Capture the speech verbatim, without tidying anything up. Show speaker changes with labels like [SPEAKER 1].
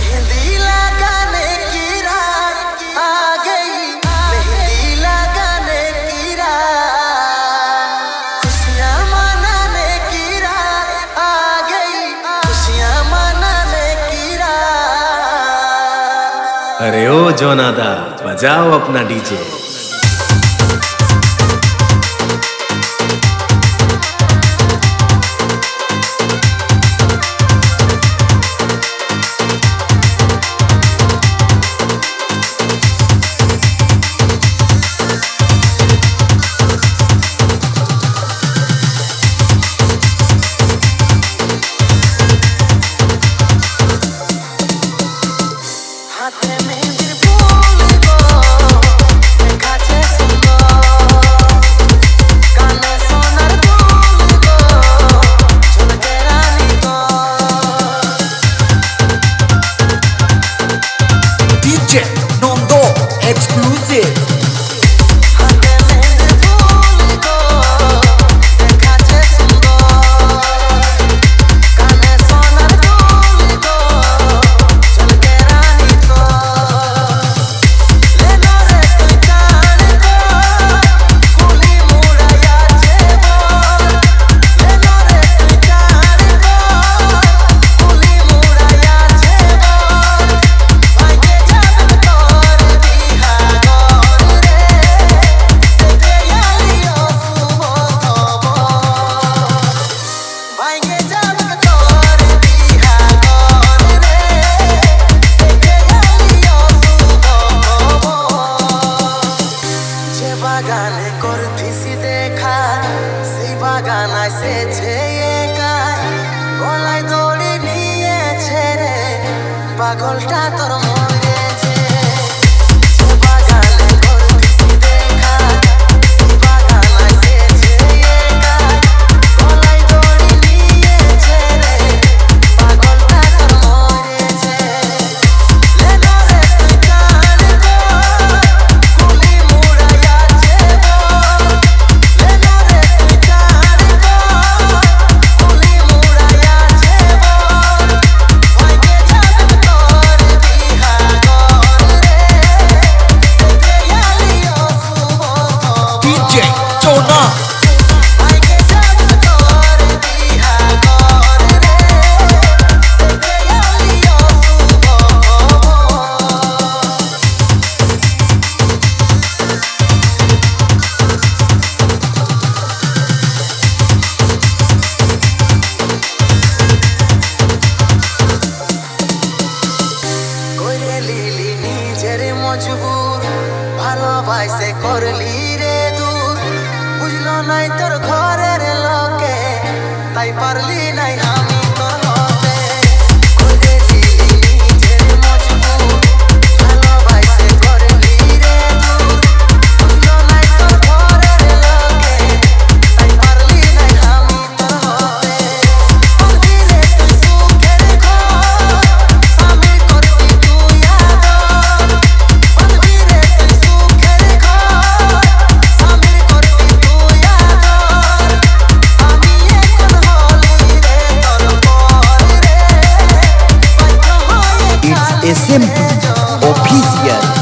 [SPEAKER 1] मेहंदी लगाने की रात आ गई, मेहंदी लगाने की रात, खुशियाँ मनाने की रात आ गई, खुशियाँ मनाने की रात।
[SPEAKER 2] अरे ओ जोनादा बजाओ अपना डीजे।
[SPEAKER 1] हाथे मेहंदी फूल गो काचे सुंदर, काने सोनार दुल गो झुमके रानी गो।
[SPEAKER 3] डीजे नंदो एक्सक्लूसिव।
[SPEAKER 1] हाथे मेहंदी फूल गो काचे सुंदर, काने सोनार दुल गो झुमके रानी गो। लेनो रे तू जान गो कुली मुड़ाया छे बोल, लेनो रे तू जान गो कुली मुड़ाया छे बोल, भांगे जान तोर बिहा गोर रे देखे यालियो सुबो तबो, भांगे जान तोर बिहा गोर रे देखे यालियो सुबो तबो। যে বাগানে করতিছি দেখা সেই বাগান এসেছে একাই, গলায় দড়ি নিয়েছে রে পাগলটা তোর মরেছে। যে বাগানে করতিছি দেখা সেই বাগান এসেছে একাই, গলায় দড়ি নিয়েছে রে পাগলটা তোর মরেছে। लेनो रे तू जान गो कुली मुड़ाया छे बोल, लेनो रे तू जान गो कुली मुड़ाया छे बोल, भांगे जान तोर बिहा गोर रे देखे यालियो सुबो तबो।
[SPEAKER 3] डीजे जोना
[SPEAKER 1] भांगे जान तोर बिहा गोर रे देखे यालियो सुबो तबो। করে লিলি নিজের মজবুর, ভালোবাসে করলি রে দূর, বুঝলো নাই তোর ঘরের লোকে তাই পারলি নাই আমি তোর হতে। করে লিলি নিজের মজবুর, ভালোবাসে করলি রে দূর, বুঝলো নাই তোর ঘরের লোকে তাই পারলি নাই আমি তোর হতে। পারবি রে তুই সুখের ঘর স্বামীর করবি তুই আদর, পারবি রে তুই সুখের ঘর স্বামীর করবি তুই আদর, আমি এখন হলি রে তোর পর রে, বাধ্য হয়ে
[SPEAKER 3] इट्स
[SPEAKER 1] খালি
[SPEAKER 3] एस एम
[SPEAKER 1] রে জহর।
[SPEAKER 3] ऑफिशियल।